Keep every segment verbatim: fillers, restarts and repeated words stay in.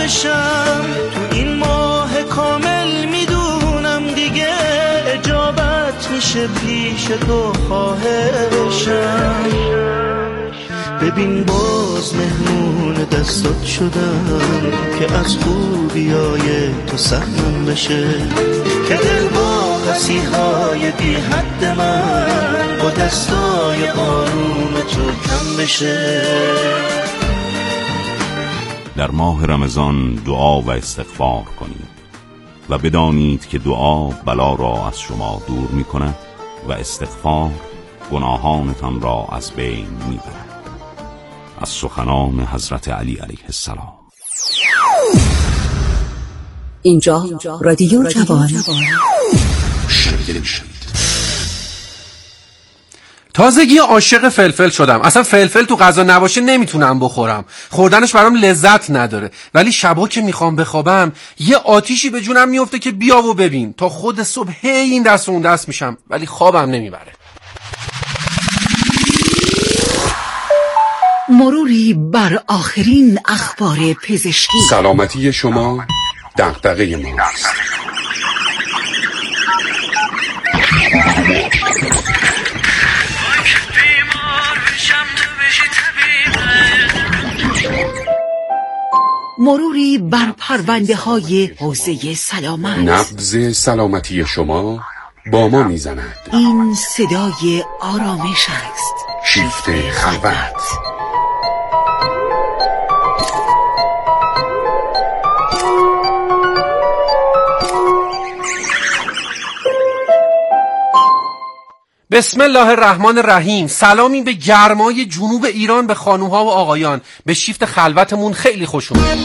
بشم تو این ماه کامل، میدونم دیگه اجابت میشه پیش تو خواهشم. ببین باز مهمون دستات شدم که از خوبیای تو سهمم بشه، که دل با مسیحای بی حد من با دستای آروم تو کم بشه. در ماه رمضان دعا و استغفار کنید و بدانید که دعا بلا را از شما دور می کند و استغفار گناهانتان را از بین می برد. از سخنان حضرت علی علیه السلام. اینجا رادیو جوان. تازگی عاشق فلفل شدم. اصلا فلفل تو غذا نباشه نمیتونم بخورم. خوردنش برام لذت نداره. ولی شبا که میخوام بخوابم یه آتیشی به جونم میفته که بیا و ببین. تا خود صبح هی این دست و اون دست میشم ولی خوابم نمیبره. مروری بر آخرین اخبار پزشکی. سلامتی شما دغدغه ماست. مروری بر پرونده های حوزه سلامت. نبض سلامتی شما با ما میزند. این صدای آرامش است. شیفت خلوت. بسم الله الرحمن الرحیم. سلامی به گرمای جنوب ایران، به خانوها و آقایان. به شیفت خلوتمون خیلی خوش اومد.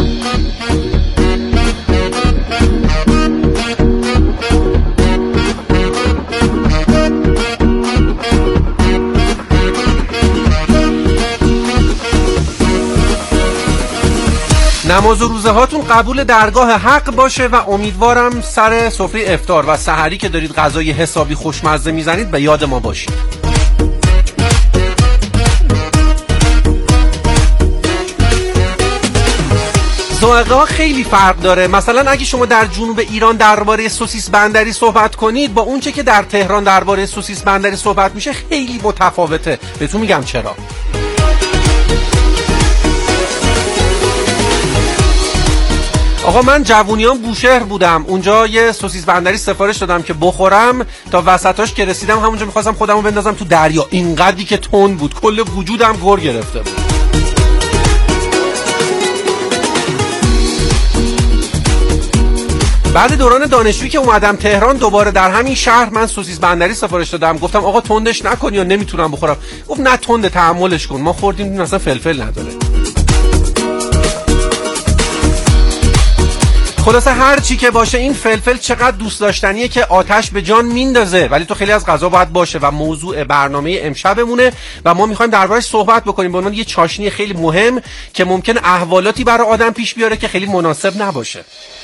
نماز و روزه هاتون قبول درگاه حق باشه و امیدوارم سر سفره افطار و سحری که دارید غذای حسابی خوشمزه میزنید به یاد ما باشید. ذائقه ها خیلی فرق داره. مثلا اگه شما در جنوب ایران درباره سوسیس بندری صحبت کنید با اونچه که در تهران درباره سوسیس بندری صحبت میشه خیلی متفاوته. بهتون میگم چرا. آقا من جوونیام بوشهر بودم، اونجا یه سوسیس بندری سفارش دادم که بخورم، تا وسطاش که رسیدم همونجا میخواستم خودمو بندازم تو دریا، اینقدری که تند بود کل وجودم گر گرفته بود. بعد دوران دانشجویی که اومدم تهران دوباره در همین شهر من سوسیس بندری سفارش دادم، گفتم آقا تندش نکن یا نمیتونم بخورم. گفت نه تند، تحملش کن. ما خوردیم اصلا فلفل نداره. خلاصه هر چی که باشه این فلفل چقدر دوست داشتنیه که آتش به جان میندازه، ولی تو خیلی از غذا باید باشه و موضوع برنامه امشبمونه و ما میخوایم دربارش صحبت بکنیم به عنوان یه چاشنی خیلی مهم که ممکن احوالاتی برای آدم پیش بیاره که خیلی مناسب نباشه.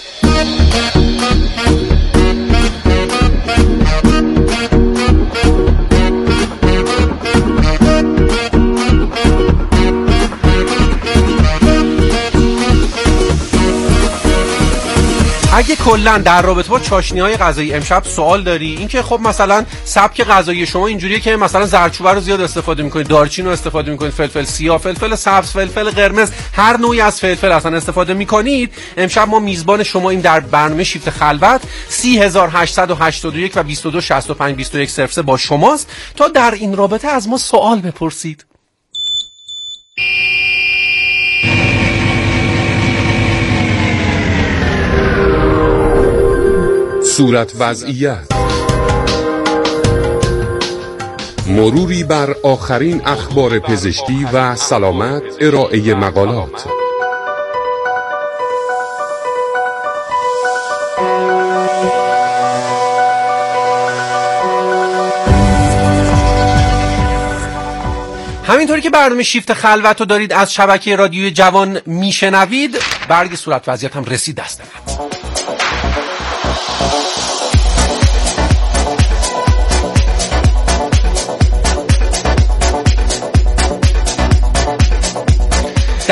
اگه کلا در رابطه با چاشنی‌های غذایی امشب سوال داری، این که خب مثلا سبک غذایی شما اینجوریه که مثلا زردچوبه رو زیاد استفاده می‌کنید، دارچین رو استفاده می‌کنید، فلفل سیاه، فلفل سبز، فلفل قرمز، هر نوعی از فلفل اصلا استفاده می‌کنید، امشب ما میزبان شما این در برنامه شیفت خلوت سی هزار هشتصد و هشتاد و یک و بیست و دو شصت و پنج بیست و یک صفر سه با شماست تا در این رابطه از ما سوال بپرسید. صورت وضعیت. مروری بر آخرین اخبار پزشکی و سلامت، ارائه مقالات. همینطوری که برنامه شیفت خلوت رو دارید از شبکه رادیوی جوان میشنوید، برگ صورت وضعیت هم رسید دست من.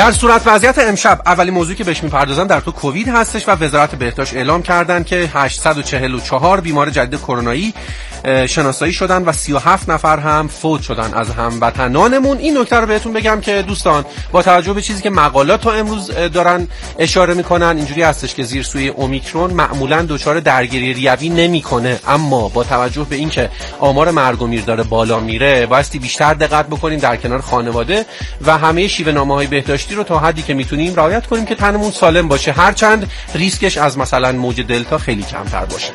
در صورت وضعیت امشب اولین موضوعی که بهش میپردازن در تو کووید هستش و وزارت بهداشت اعلام کردن که هشتصد و چهل و چهار بیمار جدید کرونایی شناسایی شدن و سی و هفت نفر هم فوت شدن از هموطنانمون. این نکته رو بهتون بگم که دوستان با توجه به چیزی که مقالات تا امروز دارن اشاره میکنن اینجوری هستش که زیر سوی اومیکرون معمولا دچار درگیری ریوی نمیکنه، اما با توجه به اینکه آمار مرگ و میر داره بالا میره بایستی بیشتر دقت بکنیم در کنار خانواده و همه شیوه نامه‌های بهداشتی رو تا حدی که میتونیم رعایت کنیم که تنمون سالم باشه، هرچند ریسکش از مثلا موج دلتا خیلی کمتر باشه.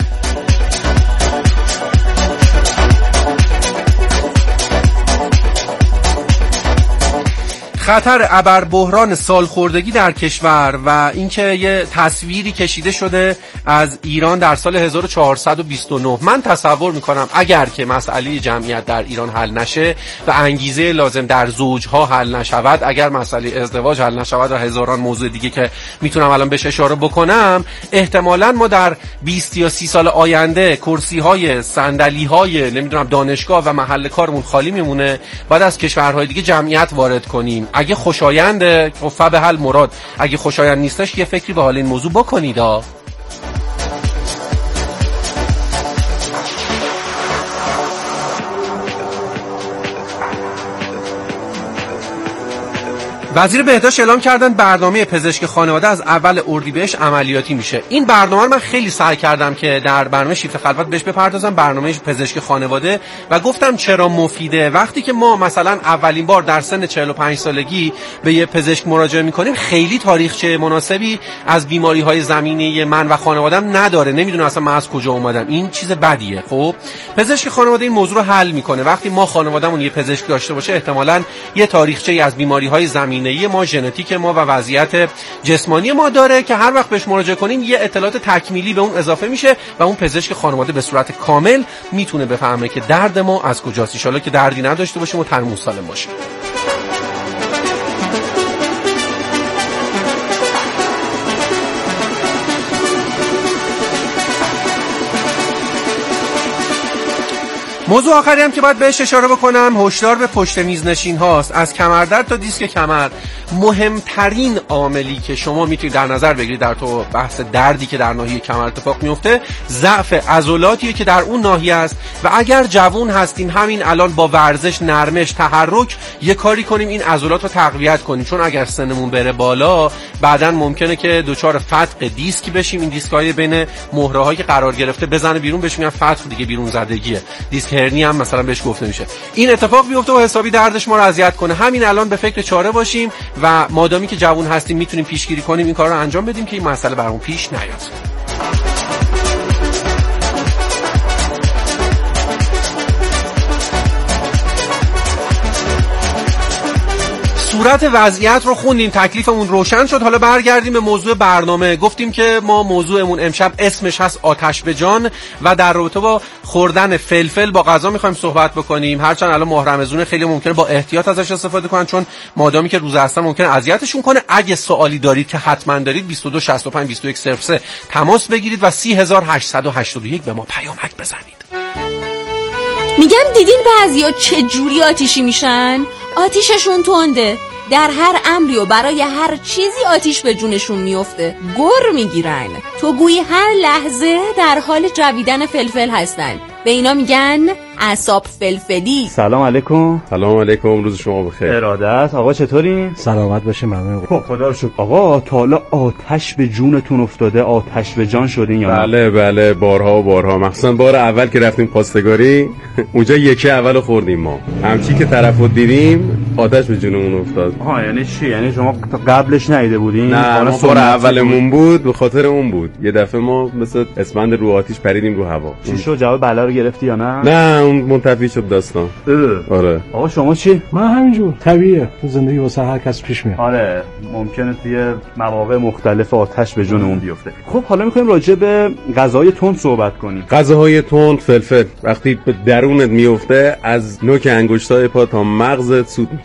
خطر ابر بحران سالخوردگی در کشور و اینکه یه تصویری کشیده شده از ایران در سال هزار و چهارصد و بیست و نه. من تصور میکنم اگر که مسئله جمعیت در ایران حل نشه و انگیزه لازم در زوجها حل نشود، اگر مسئله ازدواج حل نشود و هزاران موضوع دیگه که میتونم الان بهش اشاره بکنم، احتمالاً ما در بیست یا سی سال آینده کرسی‌های، صندلی‌های نمیدونم دانشگاه و محل کارمون خالی میمونه، بعد از کشورهای دیگه جمعیت وارد کنیم. اگه خوشاینده فبه حل مراد، اگه خوشایند نیستش یه فکری به حال این موضوع بکنید ها. وزیر بهداشت اعلام کردن برنامه پزشک خانواده از اول اردیبهشت عملیاتی میشه. این برنامه رو من خیلی سعی کردم که در برنامه شیفت خلوت بهش بپردازم، برنامه پزشک خانواده، و گفتم چرا مفیده. وقتی که ما مثلا اولین بار در سن چهل و پنج سالگی به یه پزشک مراجعه میکنیم، خیلی تاریخچه مناسبی از بیماری‌های زمینه من و خانواده‌ام نداره، نمیدونم اصلا من از کجا اومدم، این چیز بدیه. خب پزشک خانواده این موضوع رو حل میکنه. وقتی ما خانواده‌مون یه پزشک داشته باشه، احتمالاً یه تاریخچه از بیماری‌های زمینه ما، ژنتیک ما و وضعیت جسمانی ما داره که هر وقت بهش مراجعه کنیم یه اطلاعات تکمیلی به اون اضافه میشه و اون پزشک خانواده به صورت کامل میتونه بفهمه که درد ما از کجاست، ان شاءالله که دردی نداشته باشیم و تنمون سالم باشیم. موضوع آخری هم که باید بهش اشاره بکنم، هشدار به پشت میز نشین هاست. از کمردرد تا دیسک کمر، مهمترین عاملی که شما میتونید در نظر بگیرید در تو بحث دردی که در ناحیه کمر اتفاق میفته، ضعف عضلاتیه که در اون ناحیه است و اگر جوون هستین همین الان با ورزش، نرمش، تحرک یه کاری کنیم این عضلات رو تقویت کنیم، چون اگر سنمون بره بالا بعداً ممکنه که دچار فتق دیسکی بشیم. این دیسک‌های بین مهره‌هایی که قرار گرفته بزنه بیرون، بهش میگن فتق دیگه، بیرون زدگیه. دیسک هرنی هم مثلا بهش گفته میشه. این اتفاق بیفته و حسابی دردش ما رو اذیت کنه. همین الان به فکر چاره باشیم و مادامی که جوون هستیم میتونیم پیشگیری کنیم این کارا رو انجام بدیم که این مسئله برامون پیش نیاد. صورت وضعیت رو خوندیم، تکلیفمون روشن شد. حالا برگردیم به موضوع برنامه. گفتیم که ما موضوعمون امشب اسمش هست آتش به جان و در رابطه با خوردن فلفل با غذا میخوایم صحبت بکنیم. هرچند الان ماه رمضان خیلی ممکنه با احتیاط ازش استفاده کنن، چون مادامی که روزه هستن ممکنه اذیتشون کنه. اگه سوالی دارید که حتما دارید، بیست و دو شصت و پنج بیست و یک صفر سه تماس بگیرید و سی هزار و هشتصد و هشتاد و یک به ما پیامک بزنید. میگم دیدین بعضیا چه جوری آتیشی میشن؟ آتیششون تنده، در هر امری و برای هر چیزی آتیش به جونشون میفته، گر میگیرن، تو گویی هر لحظه در حال جویدن فلفل هستن. به اینا میگن اعصاب فلفلی. سلام علیکم. سلام علیکم، روز شما بخیر. اراده است. آقا چطوری؟ سلامت باشه ممنون. خب خدا رو شکر. آقا تا حالا آتش به جونتون افتاده، آتش به جان شدین یا نه؟ بله بله، بارها و بارها، مخصوصا بار اول که رفتیم خواستگاری اونجا یکی اولو خوردیم ما، همچی که طرفو دیدیم آتش به جونمون افتاد. ها یعنی چی؟ یعنی شما قبلش ندیده بودین؟ نه، ما بار اولمون بود، به خاطر اون بود. یه دفعه ما مثلا اسفند رو آتیش پریدیم رو هوا. چی شد؟ جواب بلا رو گرفتی یا نه؟ نه، اون منتفی شد داستان. آره. آقا شما چی؟ من همینجور طبیعیه، تو زندگی واسه هر کس پیش میاد. آره، ممکنه توی مواقع مختلف آتش به جونمون بیفته. خب حالا میخوایم راجع به غذای تند صحبت کنیم. غذاهای تند، فلفل وقتی به درونت میفته از نوک انگشتای پا تا مغزت سود میکشه.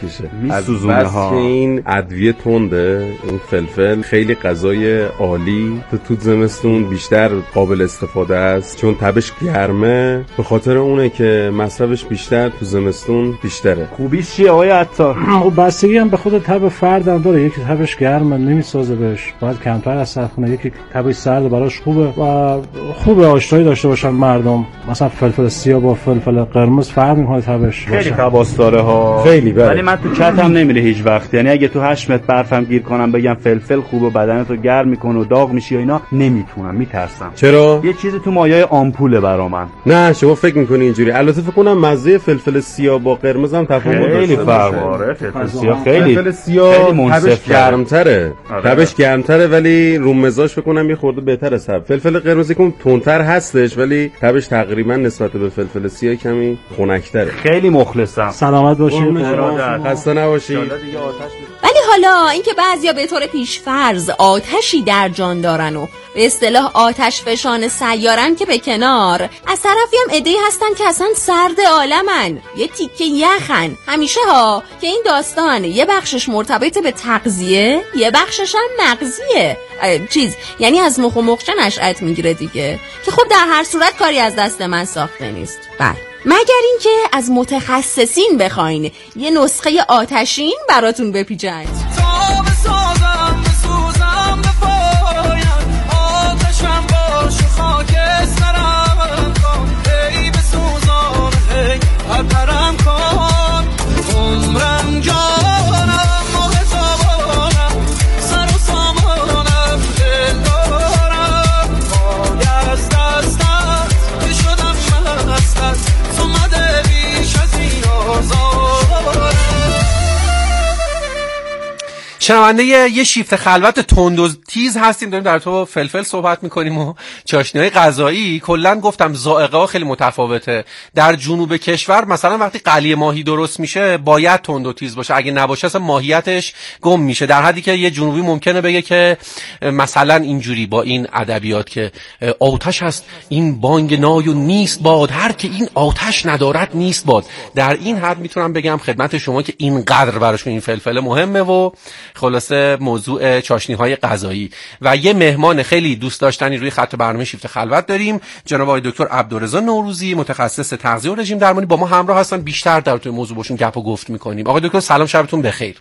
میکشه. میسوزونه از بس ها. که این ادویه تنده، این فلفل خیلی غذای عالی تو تو زمستون بیشتر قابل استفاده است، چون تبش گرمه، به خاطر اونه که مصرفش بیشتر تو زمستون بیشتره. خوبیش چیه آقای عطار؟ خب بستگی هم به خود تب فرد هم داره. یکی تبش گرمه نمیسازه بهش، باید کمتر مصرف کنه. یکی تبش سرد براش خوبه و خوبه آشنایی داشته باشن مردم. مثلا فلفل سیاه با فلفل قرمز فرق میکنه تبش. خیلی خواص داره ها. خیلی بله. ولی من تو کتم نمیره هیچ وقت. یعنی اگه تو هشت متر برفم گیر کنم بگم فلفل خوبه بدنتو گرم میکنه و داغ میشی و اینا، نمیتونم، میترسم. چرا؟ یه چیزی تو مایه آمپوله برا من. نه شما فکر میکنی اینجوری؟ البته فکر کنم مزه فلفل سیاه با قرمز هم تفاوت داره. خیلی فرق داره. فلفل سیاه خیلی فلفل سیاه تبش گرمتره. تبش گرمتره ولی رو مزاج فکر کنم یه خورده بهتره. سب فلفل قرمزی که تندتر هستش ولی تبش تقریبا نسبت به فلفل سیاه کمی خنک‌تره. خیلی مخلصم. سلامت باشید. خسته نباشید. ولی حالا اینکه بعضیا به طور پیش‌فرض آتشی در جان دارن و به اصطلاح آتش فشان سیارن که به کنار، از طرفی هم عده‌ای هستن که اصلا سرد عالمن، یه تیکه یخن. همیشه ها که این داستان یه بخشش مرتبط به تغذیه، یه بخشش هم مغزیه. چیز یعنی از مخ و مخچه نشأت میگیره دیگه، که خب در هر صورت کاری از دست من ساخته نیست. بله، مگر اینکه از متخصصین بخواین یه نسخه آتشین براتون بپیچن. شنونده یه شیفت خلوت تند و تیز هستیم، داریم در تو فلفل صحبت میکنیم و چاشنی‌های غذایی. کلا گفتم ذائقه ها خیلی متفاوته. در جنوب کشور مثلا وقتی قلی ماهی درست میشه باید تند و تیز باشه، اگه نباشه اصلا ماهیتش گم میشه. در حدی که یه جنوبی ممکنه بگه که مثلا اینجوری با این ادبیات که آتش هست این بانگ نای و نیست باد، هر که این آتش ندارد نیست باد. در این حد میتونم بگم خدمت شما که اینقدر براشون این فلفل مهمه. و خلاصه موضوع چاشنی‌های غذایی و یه مهمان خیلی دوست داشتنی روی خط برنامه شیفت خلوت داریم، جناب آقای دکتر عبدالرضا نوروزی، متخصص تغذیه و رژیم درمانی، با ما همراه هستن. بیشتر در توی موضوع باشون گپ و گفت می‌کنیم. آقای دکتر سلام، شبتون بخیر.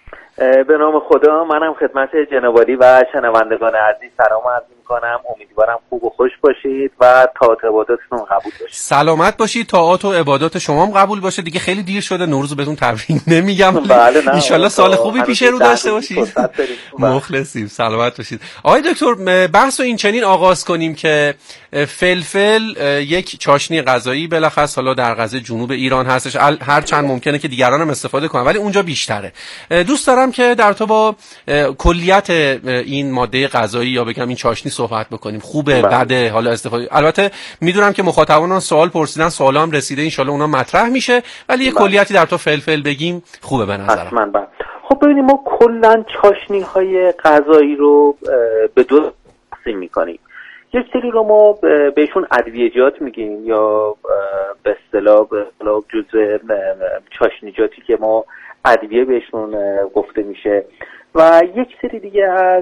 به نام خدا، منم خدمت جناب عالی و شنوندگان عزیز سلام عرض می‌کنم. امیدوارم خوب و خوش باشید و طاعت و عباداتتون قبول باشه. سلامت باشید، طاعت و عبادات شما هم قبول باشه. دیگه خیلی دیر شده، نوروز بهتون تبریک نمیگم. بله نه، ان شاءالله سال خوبی پیش رو داشته باشید. مخلصیم، سلامت باشید. آقای دکتر، بحث رو این چنین آغاز کنیم که فلفل یک چاشنی غذایی بالاخص حالا در غذای جنوب ایران هستش، هر چند ممکنه که دیگران هم استفاده کنن ولی اونجا بیشتره. دوست دارم که در تو با کلیت این ماده غذایی یا بگم این چاشنی صحبت بکنیم. خوبه، بده، حالا استفاده. البته میدونم که مخاطبان سوال پرسیدن، سوالا هم رسیده، ان شاءالله اونا مطرح میشه، ولی یه کلیتی در تو فلفل بگیم خوبه به نظرم. حتما. بله. خب ببینیم، ما کلا چاشنی‌های غذایی رو به دو تقسیم می‌کنیم. یک سری رو ما بهشون ادویه‌جات میگیم یا به اصطلاح جزء چاشنیجاتی که ما ادویه بهشون گفته میشه، و یک سری دیگه از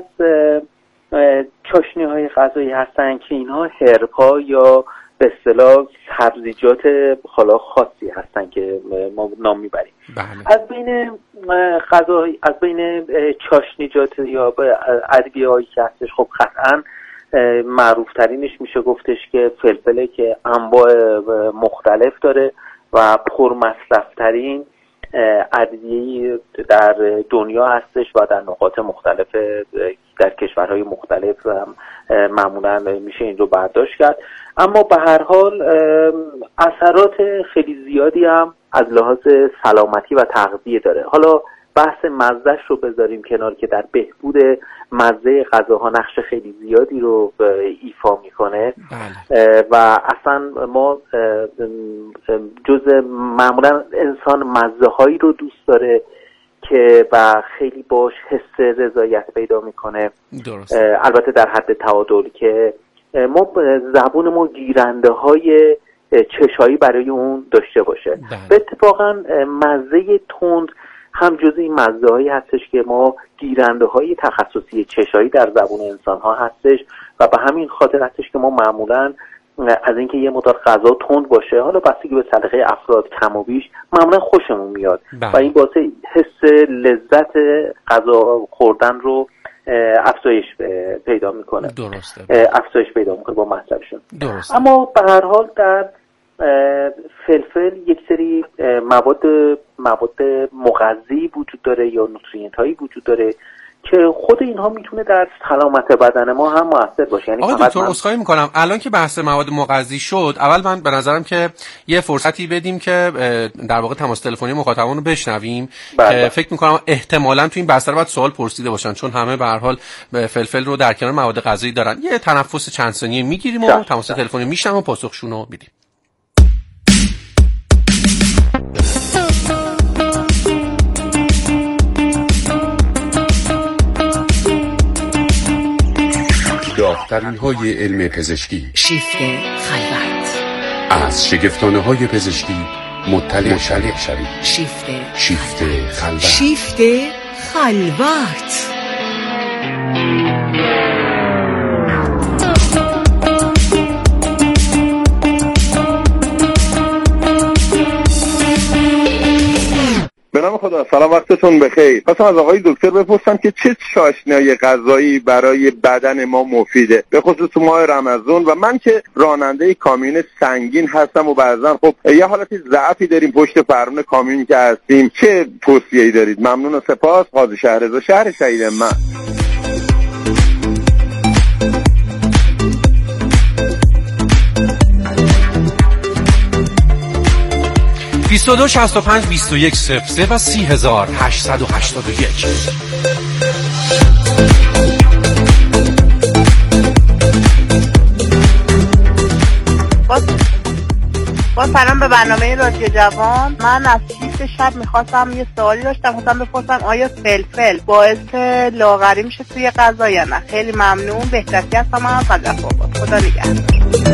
چاشنی‌های غذایی هستن که اینها هرب‌ها یا به اصطلاح سبزیجات حالا خاصی هستن که ما نام میبریم. بله. از بین غذای از بین چاشنیجات یا ادویه‌هایی که هستش، خب قطعاً معروف ترینش میشه گفتش که فلفله که انواع مختلف داره و پرمصرف ترین ادویه‌ای در دنیا هستش و در نقاط مختلف در کشورهای مختلف معمولا میشه این رو برداشت کرد. اما به هر حال اثرات خیلی زیادی هم از لحاظ سلامتی و تغذیه داره. حالا بحث مزهش رو بذاریم کنار که در بهبود مزه غذاها نقش خیلی زیادی رو ایفا میکنه. بله. و اصلا ما جز معمولا انسان مزه هایی رو دوست داره که و خیلی باش حس رضایت پیدا میکنه. درست. البته در حد تعادل که ما زبون ما گیرنده های چشایی برای اون داشته باشه. بله. به اتفاقا مزه تند هم جز این مزه هایی هستش که ما گیرنده های تخصصی چشایی در زبون انسان ها هستش و به همین خاطر هستش که ما معمولا از اینکه یه مقدار غذا تند باشه، حالا بستگی به سلیقه افراد کم و بیش، معمولا خوشمون میاد بله. و این باعث حس لذت غذا خوردن رو افزایش پیدا میکنه. درسته. افزایش پیدا میکنه با مصرفشون. درسته. اما به هر حال در فلفل یک سری مواد مواد مغذی وجود داره یا نوتریینت هایی وجود داره که خود اینها میتونه در سلامت بدن ما هم مؤثر باشه. یعنی آقای دکتر عذرخواهی میکنم، الان که بحث مواد مغذی شد، اول من به نظرم که یه فرصتی بدیم که در واقع تماس تلفنی مخاطبان رو بشنویم که فکر میکنم احتمالاً تو این بحث باید سوال پرسیده باشن، چون همه به هر حال فلفل رو در کنار مواد غذایی دارن. یه تنفس چند ثانیه میگیریم و تماس تلفنی میشنم و پاسخشون رو میدیم. داغ‌ترین های علم پزشکی، شیفت خلوت، از شگفتانه های پزشکی مطلع شوید. شیفت شیفت خلوت. شیفت خلوت. به نام خدا، سلام، وقتتون بخیر. خواستم از آقای دکتر بپرسم که چه چاشنی‌های غذایی برای بدن ما مفیده، به خصوص تو ماه رمضان. و من که راننده کامیون سنگین هستم و بعضا خب یه حالتی ضعفی داریم پشت فرمون کامیون که هستیم، چه توصیه‌ای دارید؟ ممنون و سپاس. قاضی شهرزاد، شهر شهید من. بیست و دو شصت و پنج بیست و یک صفر سه و سی هزار هشتصد و هشتاد و یک. با سلام به برنامه رادیو جوان. من از شیفت شب میخواستم یه سوالی داشتم، خواستم بپرسم آیا فلفل باعث لاغری میشه توی غذا یا نه؟ خیلی ممنون. بهترکی هستم از صدق‌آباد. خدا نگهدار.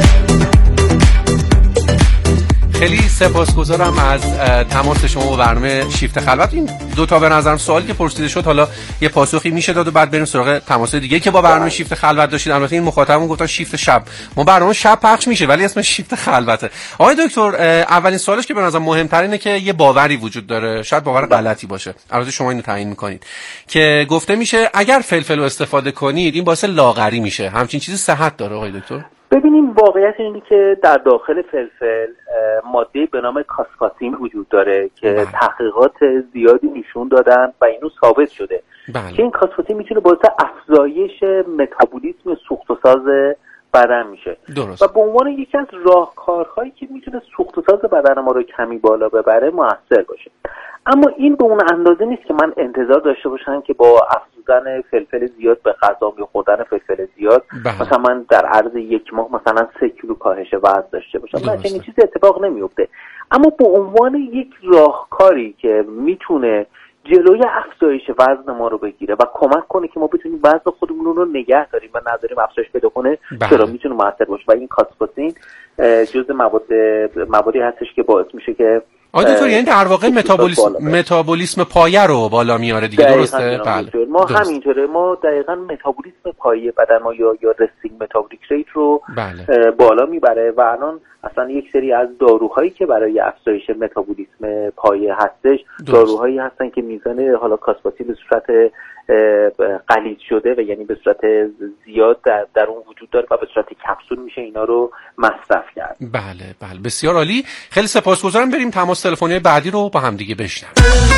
خیلی سپاسگزارم از تماس شما با برنامه شیفت خلوت. این دو تا به نظرم سوالی که پرسیده شد حالا یه پاسخی میشه داد و بعد بریم سراغ تماس دیگه که با برنامه شیفت خلوت داشتید. البته این مخاطبمون گفتن شیفت شب، ما برنامه شب پخش میشه ولی اسمش شیفت خلوته. آقای دکتر، اولین سوالش که به نظرم مهم‌ترینه که یه باوری وجود داره، شاید باور غلطی باشه، البته شما اینو تعیین می‌کنید، که گفته میشه اگر فلفل رو استفاده کنید این باعث لاغری میشه. همچین چیزی صحت داره آقای دکتر؟ ببینیم، واقعیت اینه که در داخل فلفل ماده به نام کاسپاسین وجود داره که بله. تحقیقات زیادی نشون دادن و اینو ثابت شده بله. که این کاسپاسین میتونه باعث افزایش متابولیسم سوخت و ساز بدن میشه درست. و به عنوان یکی از راهکارهایی که میتونه سوخت و ساز بدن ما رو کمی بالا ببره موثر باشه. اما این به اون اندازه نیست که من انتظار داشته باشم که با افزودن فلفل زیاد به غذا یا خوردن فلفل زیاد بله. مثلا من در عرض یک ماه مثلا سه کیلو کاهش وزن داشته باشم. نه، چنین چیزی اتفاق نمیفته. اما به عنوان یک راهکاری که میتونه جلوی افزایش وزن ما رو بگیره و کمک کنه که ما بتونیم وزن خودمون رو نگه داریم و نداریم افزایش پیدا کنه، چرا میتونه موثر باشه. و این کاسپاسین جزء مواد موادی هستش که باعث میشه که آقای دکتر یعنی در واقع متابولیسم متابولیسم پایه رو بالا میاره دیگه، درسته؟ بله. ما همینطوره، ما دقیقاً متابولیسم پایه بدن ما یا یا رستینگ متابولیک ریت رو بله. بالا میبره و الان اصلا یک سری از داروهایی که برای افزایش متابولیسم پایه هستش درست. داروهایی هستن که میزان حالا کاسپاسین به صورت غلیظ شده و یعنی به صورت زیاد در, در اون وجود داره و به صورت کپسول میشه اینا رو مصرف کرد. بله بله، بسیار عالی. خیلی سپاسگزارم. بریم تماس تلفنی بعدی رو با هم دیگه بشنویم.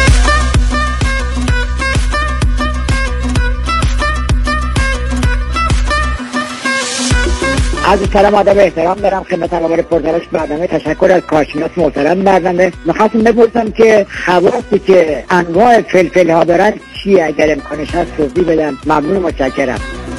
از سلام ادب احترام دارم خدمت آقای پرتراش برنامه. تشکر از کارشناس محترم برنامه. می‌خواستم بپرسم که خواصی که انواع فلفل ها دارن چیه؟ اگر امکانش هست توضیح بدم. ممنون، متشکرم.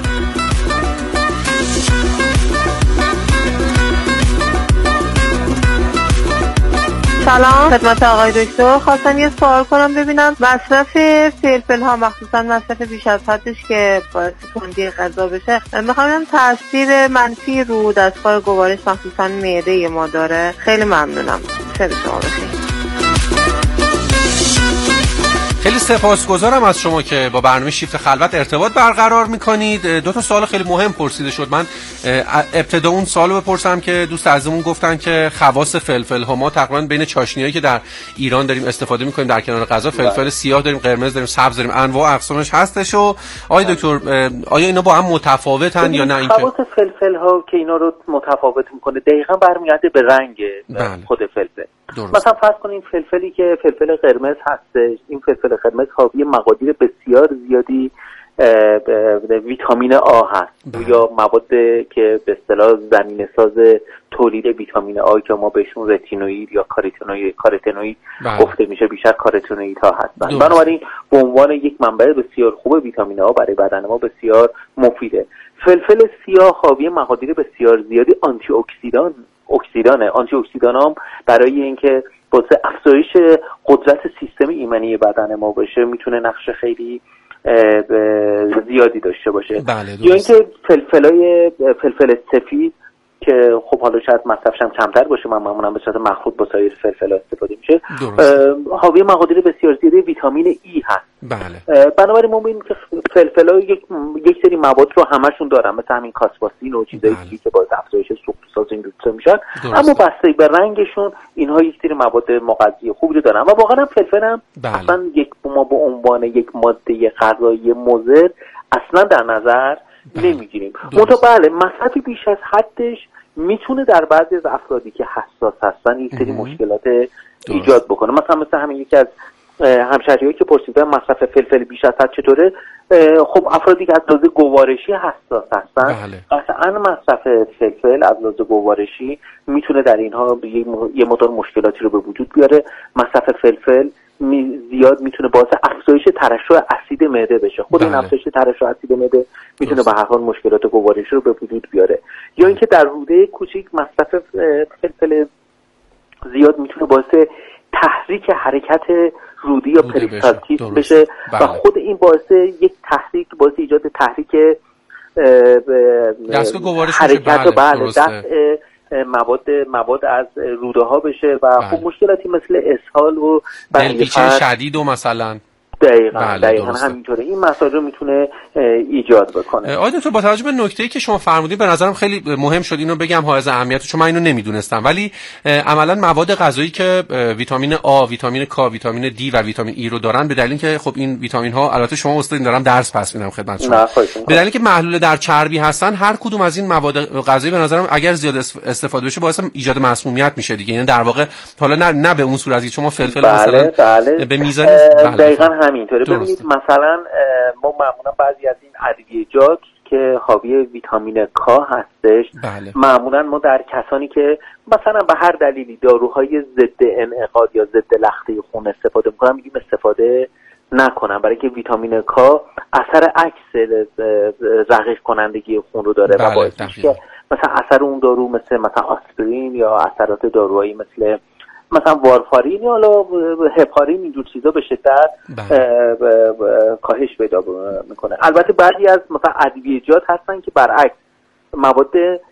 سلام خدمت آقای دکتر. خواستم یه سوال کنم ببینم مصرف فلفل ها مخصوصا مصرف بیش از حدش که باعث تندی غذا بشه، میخوام ببینم تاثیر منفی رو دستگاه گوارش مخصوصا معده ما داره. خیلی ممنونم. شب شما بخیر. خیلی سپاسگزارم از شما که با برنامه شیفت خلوت ارتباط برقرار میکنید. دو تا سوال خیلی مهم پرسیده شد. من ابتدا اون سوالو بپرسم که دوست عزیزمون گفتن که خواص فلفل ها، ما تقریبا بین چاشنیایی که در ایران داریم استفاده میکنیم در کنار غذا فلفل سیاه داریم، قرمز داریم، سبز داریم، انواع اقسامش هستش. و آقای دکتر آیا اینا با هم متفاوتن یا نه؟ اینکه خواص فلفل ها که اینا رو متفاوت میکنه دقیقاً برمیگرده به رنگ بله. خود فلفل. درست. مثلا فرض کنید فلفلی که فلفل قرمز هستش، این فلفل قرمز حاوی مقادیر بسیار زیادی ویتامین آ هست بله. یا مواد که به اصطلاح زمینه‌ساز تولید ویتامین آ که ما بهشون رتینوئید یا کاروتینوئید کاروتینوئید گفته میشه، بیشتر کاروتینوئید ها هستن. بنابراین به عنوان یک منبع بسیار خوب ویتامین آ برای بدن ما بسیار مفیده. فلفل سیاه حاوی مقادیر بسیار زیادی آنتی اکسیدان اکسیدانه. آنتی اکسیدان هم برای اینکه باعث افزایش قدرت سیستم ایمنی بدن ما بشه میتونه نقش خیلی زیادی داشته باشه. بله یا اینکه فلفلای فلفل سفید که خب حالا شاید مصرفش هم کمتر باشه، من معمولا به صورت مخلوط با سایر فلفل‌ها استفاده میشه، حاوی مقادیر بسیار زیادی ویتامین ای هست. بله. بنابراین ما می‌بینیم که فلفل‌ها یک یک سری مواد رو همشون دارن، مثل همین کاسپاسین و چیزایی بله. که باعث افزایش سوخت‌ساز این دوتا میشن، اما بسته به رنگشون اینها یک سری مواد مغذی خوبی رو دارن و واقعا هم فلفل هم بله. اصلا یک ما به عنوان یک ماده غذایی مضر اصلا در نظر نمیگیریم. منتها بله مصرف بیش از حدش میتونه در بعضی از افرادی که حساس هستن این سری مشکلات ایجاد بکنه. مثلا مثلا همین یکی از همشهریایی که پرسیدن مصرف فلفل بیش از حد چطوره، خب افرادی که از لحاظ گوارشی حساس هستن قطعا مصرف فلفل از لحاظ گوارشی میتونه در اینها یه مقدار مشکلاتی رو به وجود بیاره. مصرف فلفل می زیاد میتونه باعث افزایش ترشح اسید معده بشه. خود این افزایش ترشح اسید معده میتونه به هر حال مشکلات گوارشی رو به وجود بیاره. یا اینکه در روده کوچیک مصرف فلفل زیاد میتونه باعث تحریک حرکت رودی یا پریستالتیس بشه و خود این باعث یک تحریک باعث ایجاد تحریک دستگاه گوارش حرکت بله دفع مواد مواد از روده ها بشه و خب مشکلاتی مثل اسهال و دلپیچه شدید و مثلا دقیقاً بله دقیقاً همینطوره این مسائل رو میتونه ایجاد بکنه. آقای دکتر با توجه به نکته‌ای که شما فرمودید به نظرم خیلی مهم شد اینو بگم حائز اهمیته، چون من اینو نمیدونستم، ولی عملاً مواد غذایی که ویتامین آ، ویتامین کا، ویتامین دی و ویتامین ای رو دارن به دلیل که خب این ویتامین ها البته شما استاد دارم درس پس میدم خدمت شما، به دلیل که محلول در چربی هستن هر کدوم از این مواد غذایی به نظرم اگر زیاد استفاده بشه باعث ایجاد مسمومیت میشه دیگه. یعنی در واقع حالا نه نه به اون صورتی شما فلفل بله مثلا بله به میزان دقیقاً همینطوره. ببینید مثلا ما معمولا بعضی از این ادویه‌جات که حاوی ویتامین کا هستش بله. معمولا ما در کسانی که مثلا به هر دلیلی داروهای ضد انعقاد یا ضد لخته خون استفاده میکنن میگیم استفاده نکنن، برای که ویتامین کا اثر عکس رقیق کنندگی خون رو داره بله. و باعث میشه که مثلا اثر اون دارو مثل مثلا آسپرین یا اثرات داروهایی مثل مثلا وارفارین یا حالا هپارین اینجور چیزا به شدت کاهش پیدا میکنه. البته بعضی از مثلا ادویه‌جات هستن که برعکس مواد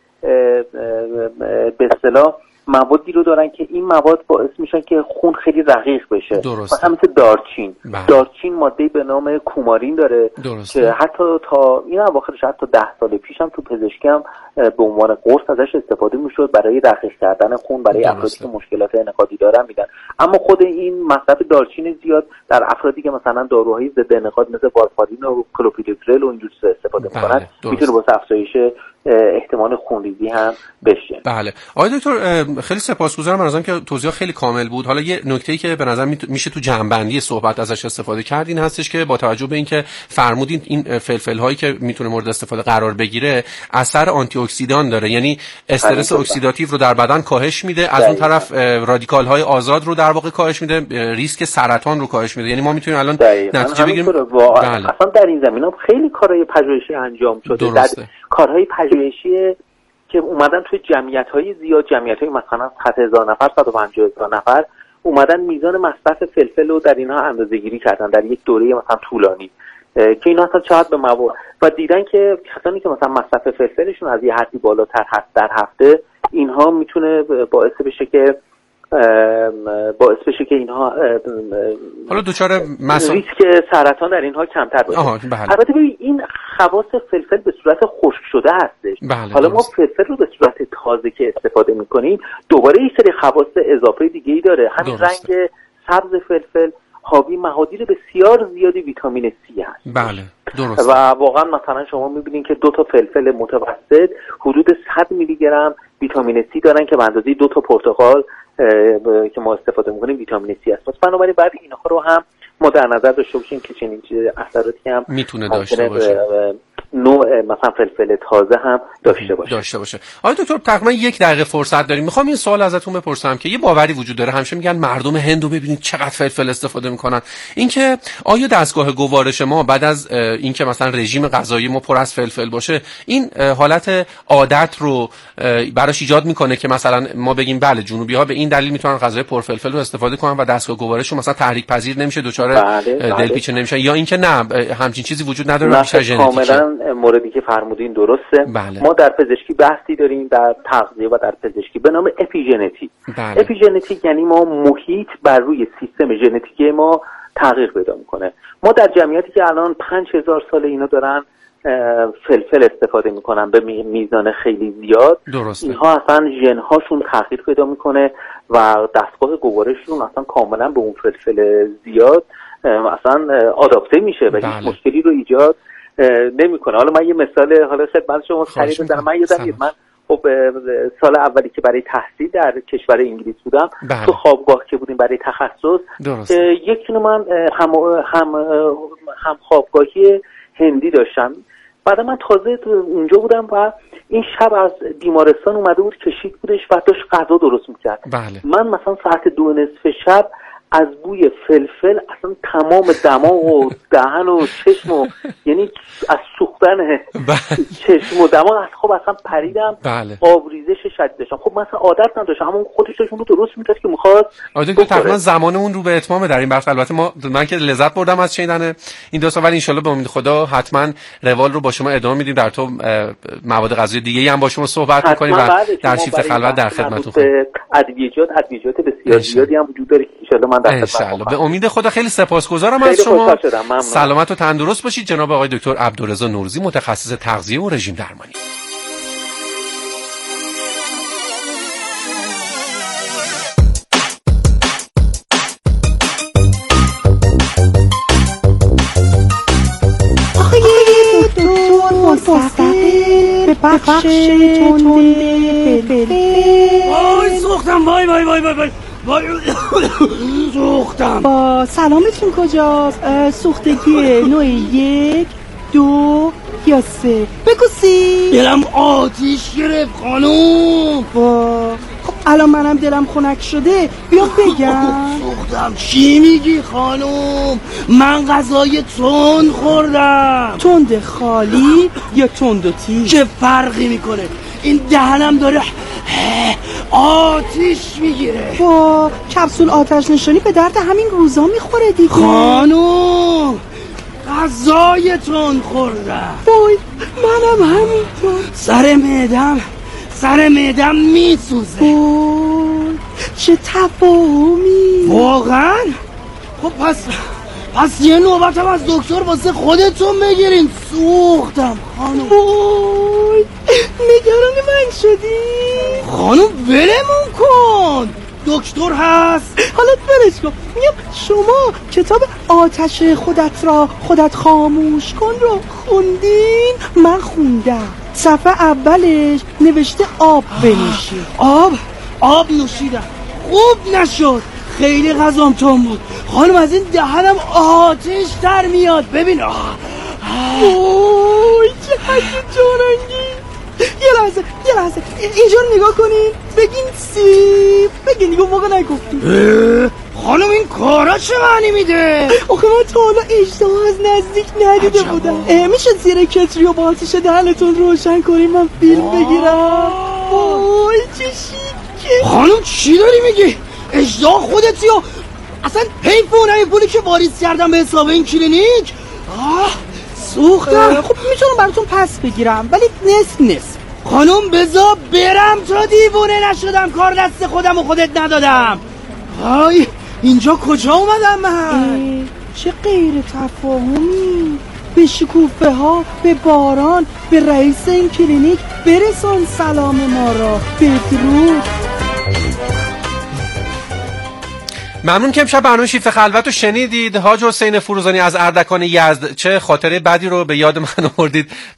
به اصطلاح موادی رو دارن که این مواد باعث میشن که خون خیلی رقیق بشه. درسته. مثلا مثل دارچین بله. دارچین ماده‌ای به نام کومارین داره درسته. که حتی تا این اواخرش حتی ده سال پیش هم تو پزشکی هم به عنوان قرص ازش استفاده میشد برای رقیق کردن خون برای افرادی که مشکلات انعقادی دارن میدن. اما خود این مصرف دارچین زیاد در افرادی که مثلا داروهای ضد انعقاد مثل وارفارین و کلوپیدوگرل و اینجور چیزا استفاده بله. میکنن میتونه واسه افزایش احتمال خونریزی هم بشه. بله. آقای دکتر خیلی سپاسگزارم از اینکه توضیح خیلی کامل بود. حالا یه نکته‌ای که به نظر میشه تو جنبندی صحبت ازش استفاده کرد این هستش که با توجه به اینکه فرمودین این فلفل هایی که میتونه مورد استفاده قرار بگیره اثر آنتی اکسیدان داره، یعنی استرس اکسیداتیو رو در بدن کاهش میده، از اون طرف رادیکال های آزاد رو در واقع کاهش میده، ریسک سرطان رو کاهش میده. یعنی ما میتونیم الان نتیجه بگیریم بله. اصلا در این زمینه خیلی کارهای پژوهشی انجام شده. در کارهای پژوهشی که اومدن توی جمعیت‌های زیاد، جمعیت‌های مثلا صد هزار نفر، صد و پنجاه هزار نفر، اومدن میزان مصرف فلفل رو در اینها اندازه‌گیری کردن در یک دوره مثلا طولانی که اینا اصلا چقدر به مواد و دیدن که کسانی که مثلا مصرف فلفلشون از یه حدی بالاتر هست در هفته، اینها میتونه باعث بشه که باعث بشه که اینها حالا دچار مسائل ریسک سرطان در اینها کمتر باشه. بله. البته ببین این خواص فلفل به صورت خشک شده هستش. بله. حالا ما فلفل رو به صورت تازه که استفاده میکنیم دوباره این سری خواص اضافه دیگه ای داره. همین رنگ سبز فلفل حاوی محادیر بسیار زیادی ویتامین سی هست. بله درست. و واقعا مثلا شما میبینین که دو تا فلفل متوسط حدود صد میلی گرم ویتامین سی دارن که به اندازه دو تا پرتقال که ما استفاده میکنیم ویتامین سی هست. بنابراین بعد اینها رو هم ما در نظر داشته باشیم که چنین اثراتی هم میتونه داشته باشه. نوع مثلا فلفل تازه هم داشته باشه داشته باشه. آقای دکتر تقریبا یک دقیقه فرصت داریم. میخوام این سوال ازتون بپرسم که یه باوری وجود داره، همیشه میگن مردم هند رو ببینید چقدر فلفل استفاده میکنن. اینکه آیا دستگاه گوارش ما بعد از اینکه مثلا رژیم غذایی ما پر از فلفل باشه این حالت عادت رو براش ایجاد میکنه که مثلا ما بگیم بله جنوبی ها به این دلیل میتونن غذای پر فلفل رو استفاده کنن و دستگاه گوارششون مثلا تحریک پذیر نمیشه، دچار بله، بله. دلپیچه نمیشن، یا اینکه نه همچین چیزی وجود نداره، بیشتر ژنتیکه؟ کاملا موردی که فرمودین درسته. بله. ما در پزشکی بحثی داریم در تغذیه و در پزشکی به نام اپیژنتیک. بله. اپیژنتیک یعنی ما محیط بر روی سیستم ژنتیکی ما تغییر پیدا میکنه. ما در جمعیتی که الان پنج هزار سال اینا دارن فلفل استفاده میکنن به میزان خیلی زیاد، درسته. اینها اصلا ژن‌هاشون تغییر پیدا میکنه و دستگاه گوارششون اصلا کاملا به اون فلفل زیاد اصلا آداپته میشه و بله. هیچ مشکلی رو ایجاد نمیکنه. حالا من یه مثال حالا خدمت شما سریع بزنم. من یادم من خب سال اولی که برای تحصیل در کشور انگلیس بودم بله. تو خوابگاه که بودیم برای تخصص یک تونه من هم هم هم خوابگاهی هندی داشتم. بعد من تازه اونجا بودم و این شب از بیمارستان اومده بود، کشید بودش و داشت غذا درست میکرد. بله. من مثلا ساعت دو نصف شب از بوی فلفل اصلا تمام دماغ و دهن و چشم و یعنی از سوختن چشم و دماغ از خب اصلا پریدم. بله. آبریزش شدید داشتم. خب مثلا عادت نداشتم، همون خودش داشت اون رو درست میکرد که میخواد. آره که تقریبا زمانمون رو به اتمام در این بخش. البته ما من که لذت بردم از شنیدن این دوستا، ولی ان شاءالله به امید خدا حتما روال رو با شما ادامه میدیم، در تو مواد غذایی دیگه‌ای هم با شما صحبت می‌کنیم و در شیفت خلوت در خدمتتون خواهیم. ادویجات ادویجات بسیار زیادی هم وجود داره که ان شاءالله من در خدمتتون. به امید خدا خیلی سپاسگزارم از شما. سلامت و تندرست باشید جناب آقای دکتر عبدالرضا نوروزی، متخصص تغذیه و رژیم درمانی. به بخش تونده فلفل. وای سوختم، وای وای وای وای وای سوختم. با سلامتون کجاست؟ سوختگی نوع یک، دو یا سه؟ بگو سی. دلم آتیش گرفت خانوم. با خب الان منم دلم خنک شده، بیا بگم. سوختم. چی میگی خانوم؟ من غذای تند خوردم. تند خالی یا تند و تیز؟ چه فرقی میکنه؟ این دهنم داره آتیش میگیره. با کپسول آتش نشانی به درد همین روزا میخوره دیگه. خانوم غذای تند خوردم. وای منم همینطور. سر معدم سر معدم میسوزه. وای چه تفاهمی. واقعا؟ خب پس پس یه نوبتم از دکتر واسه خودتون بگیرین. سوختم خانم. وای نگران من شدی؟ خانم ولمون کن، دکتر هست. حالا برش کن. میگم شما کتاب آتش خودت را خودت خاموش کن رو خوندین؟ من خوندم. صفحه اولش نوشته آب بنوشید. آب آب نوشیدم، خوب نشد، خیلی غذام تون بود خانم. از این دهنم آتش در میاد. ببین آه اوه چه هیجان‌انگیز. یه لحظه یه لحظه اینجا رو نگاه کنین، بگین سیب. بگین دیگه موقع نگفتیم. خانم این کارا چه معنی میده؟ آخه من تا حالا اشتها از نزدیک ندیده بودم. میشه زیر کتری و با آتیش دهنتون روشن کنیم من فیلم بگیرم؟ وای چه شیکه. خانم چی داری میگی؟ اشتها خودتی و اصلا حیف اونایی پولی که واریز کردم به حساب این کلینیک. آه سوختم. خب میتونم براتون پس بگیرم ولی نصف نصف. خانم بذار برم تا دیوونه نشدم، کار دست خودم و خودت ندادم. های اینجا کجا اومدم من؟ چه غیر تفاهمی. به شکوفه ها، به باران، به رئیس این کلینیک برسون سلام ما را. بدرود. ممنون که امشب برنامه شیفته خلوت رو شنیدید. حاج حسین فروزانی از اردکان یزد، چه خاطره بدی رو به یاد من آوردید.